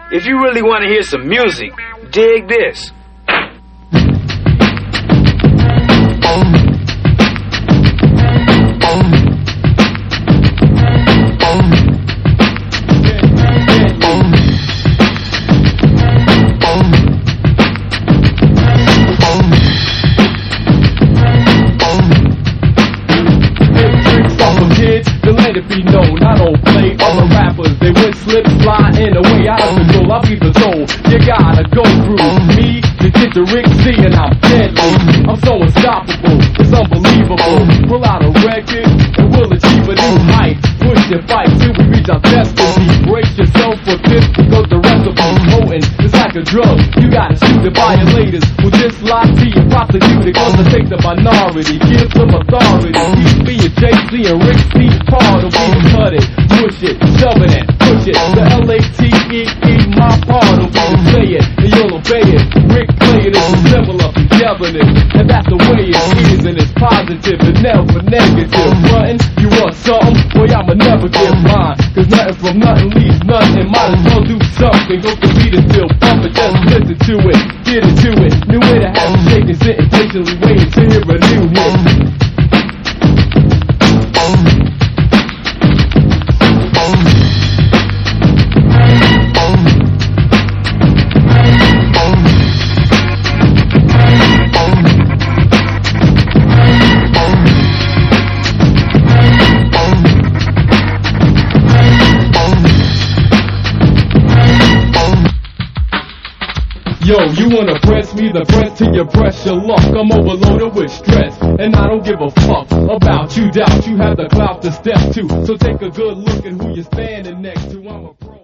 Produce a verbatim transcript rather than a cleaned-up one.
If you really want to hear some music, dig this. Let it be known, I don't play other rappers. They would slip, slide in a way out of control. I'll be the toll. You gotta go through me to get to Rick C, and I'm deadly. I'm so unstoppable, it's unbelievable. Pull out a record and we'll achieve a new height. Push and fight till we reach our destiny. Brace yourself for this because the recipe's potent. It's like a drug, you gotta shoot the violators. Who just lie to you, prosecuted cause they take the minority. Give some authority. Keep me and J C and Rick C part of we cut it, push it, shoving it, push it. The L A T E E, my part of we say it, and you'll obey it. Rick playing is a symbol of togetherness, and that's the way it is, and it's positive and never negative. Frontin', you want something? Boy, I'ma never get mine, cause nothing from nothing leaves nothing. Might as well do something, go to beat it still bump it, just listen to it, get into it. New way to have you shaking, sitting patiently waiting to hear a new hit. Yo, you wanna press me, the press till you press your luck. I'm overloaded with stress, and I don't give a fuck about you. Doubt you have the clout to step to, so take a good look at who you're standing next to. I'm a pro.